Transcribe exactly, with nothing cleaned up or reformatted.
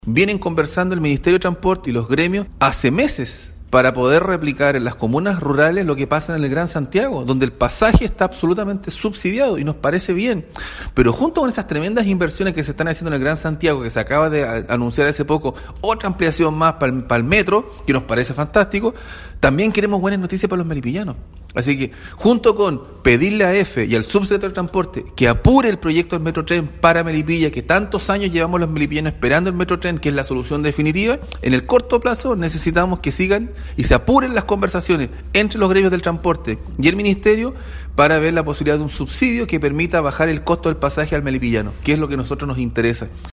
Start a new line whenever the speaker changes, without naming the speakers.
Vienen conversando el Ministerio de Transporte y los gremios hace meses para poder replicar en las comunas rurales lo que pasa en el Gran Santiago, donde el pasaje está absolutamente subsidiado y nos parece bien. Pero junto con esas tremendas inversiones que se están haciendo en el Gran Santiago, que se acaba de anunciar hace poco, otra ampliación más para el, para el metro, que nos parece fantástico, también queremos buenas noticias para los melipillanos. Así que, junto con pedirle a EFE y al subsecretario de Transporte que apure el proyecto del Metrotren para Melipilla, que tantos años llevamos los melipillanos esperando el Metrotren, que es la solución definitiva, en el corto plazo necesitamos que sigan y se apuren las conversaciones entre los gremios del transporte y el Ministerio para ver la posibilidad de un subsidio que permita bajar el costo del pasaje al melipillano, que es lo que a nosotros nos interesa.